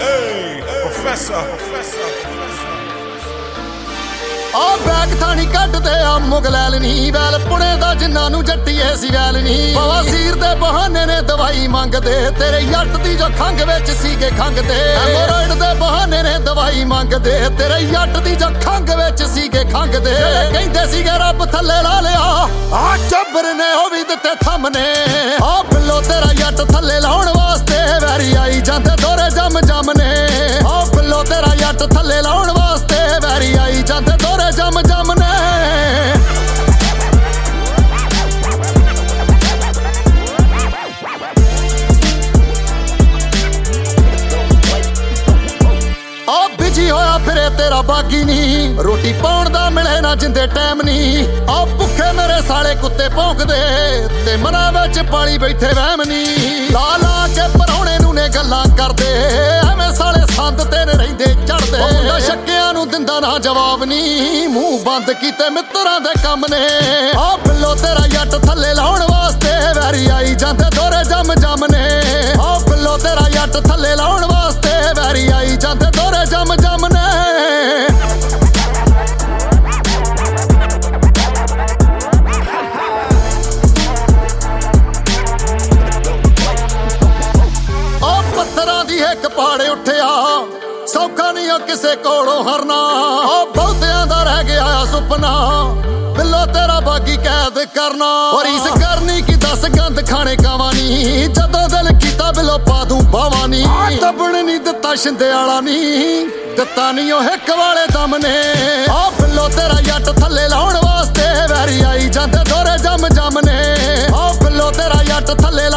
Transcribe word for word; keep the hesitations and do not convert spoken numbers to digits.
Hey, professor, professor, professor. ਆ bag ਥਾਣੀ ਕੱਢਦੇ ਆ ਮੁਗਲੈਲ ਨੀ ਵੈਲ ਪੁਣੇ ਦਾ ਜਿੰਨਾਂ ਨੂੰ ਜੱਟੀਏ ਸੀ ਵੈਲ ਨੀ ਬਵਾਸੀਰ ਦੇ ਬਹਾਨੇ ਨੇ ਦਵਾਈ ਮੰਗਦੇ ਤੇਰੇ ਜੱਟ ਦੀ ਜੋ ਖੰਗ ਵਿੱਚ ਸੀਗੇ ਖੰਗਦੇ ਹੈਮੋਰਾਇਡ ਦੇ ਬਹਾਨੇ ਨੇ ਦਵਾਈ ਮੰਗਦੇ ਤੇਰੇ ਜੱਟ ਦੀ ਜੋ ਖੰਗ ਵਿੱਚ ਸੀਗੇ ਖੰਗਦੇ ਕਹਿੰਦੇ ਸੀਗੇ ਰੱਬ ਥੱਲੇ ਲਾ ਲਿਆ ਆ ਚੱਬਰ ਨੇ ਉਹ ਵੀ ਦਿੱਤੇ ਥੰਮਨੇ ਆ ਬਿੱਲੋ ਤੇਰਾ ਜੱਟ ਥੱਲੇ ਲਾਉਣ ਵਾਸਤੇ ਵੈਰੀ ਆਈ ਜਾਂਦੇ ਦੋਰੇ ਜਮ ਜਮ ਨੇ ਆ ਬਿੱਲੋ ਤੇਰਾ ਜੱਟ ਥੱਲੇ ਲਾਉਣ ਵਾਸਤੇ ਵੈਰੀ ਆਈ ਜਾਂਦੇ ਦੋਰੇ ਜਮ ਜਮ ਨੇ ਆ ਬਿਜੀ ਹੋਇਆ ਫਿਰੇ ਤੇਰਾ ਬਾਗੀ ਨੀ ਰੋਟੀ ਪਾਉਣ ਦਾ ਮਿਲੇ ਨਾ ਜਿੰਦੇ ਟਾਈਮ ਨੀ ਆ ਭੁੱਖੇ ਮੇਰੇ ਸਾਲੇ ਕੁੱਤੇ ਭੌਂਕਦੇ ਤੇ ਮਨਾਂ ਵਿੱਚ ਪਾਲੀ ਬੈਠੇ ਵਹਿਮ ਨੀ ਲਾ ਲਾ ਕੇ ਪਰੌਣੇ ਨੂੰ ਨੇ ਗੱਲਾਂ ਕਰਦੇ ਐਵੇਂ ਸਾਲੇ ਸੰਦ ਤੇਰੇ ਰਹਿੰਦੇ ਚੜਦੇ ਮੁੰਡਾ ਸ਼ੱਕਿਆਂ ਨੂੰ ਦਿੰਦਾ ਨਾ ਜਵਾਬ ਨੀ ਮੂੰਹ ਬੰਦ ਕੀਤੇ ਮਿੱਤਰਾਂ ਦੇ ਕੰਮ ਨੇ ਆ ਬਿੱਲੋ ਤੇਰਾ ਜੱਟ ਥੱਲੇ ਲਾਉਣ ਵਾਸਤੇ ਵੈਰੀ ਆਈ ਜਾਂਦੇ ਦੋਰੇ ਜਮ ਜਮ ਨੇ ਆ ਬਿੱਲੋ ਤੇਰਾ ਜੱਟ ਥੱਲੇ ਲਾਉਣ ਵਾਸਤੇ ਵੈਰੀ ਆਈ ਜਾਂਦੇ ਦੋਰੇ ਜਮ ਜਮ ਨੇ ਆ ਪੱਥਰਾਂ ਦੀ ਇੱਕ ਪਾੜੇ ਉੱਠਿਆ ਸੌਖਾ ਨਹੀਂ ਆ ਕਿਸੇ ਕੋਲੋਂ ਹਰਨਾ ਆ ਬਹੁਤਿਆਂ ਦਾ ਰਹਿ ਗਿਆ ਸੁਪਨਾ ਬਿੱਲੋ ਤੇਰਾ ਬਾਗੀ ਕੈਦ ਕਰਨਾ ਔਰ ਇਸ ਕਰਨੀ ਕੀ ਦਸ ਗੰਦ ਖਾਣੇ ਕਾਵਾਨੀ ਜਦੋਂ ਦਿਲ ਕੀਤਾ ਬਿੱਲੋ ਪਾ ਦੂੰ ਬਾਵਾਂ ਨੀ ਦਬਣ ਨਹੀਂ ਦਿੱਤਾ ਸ਼ਿੰਦੇ ਵਾਲਾ ਨੀ ਦਿੱਤਾ ਨਹੀਂ ਉਹ ਇੱਕ ਵਾਲੇ ਦਮ ਨੇ ਆ ਬਿੱਲੋ ਤੇਰਾ ਜੱਟ ਥੱਲੇ ਲਾਉਣ ਵਾਸਤੇ ਵੈਰੀ ਆਈ ਜਾਂਦੇ ਦੋਰੇ ਜਮ ਜਮ ਨੇ ਆ ਬਿੱਲੋ ਤੇਰਾ ਜੱਟ ਥੱਲੇ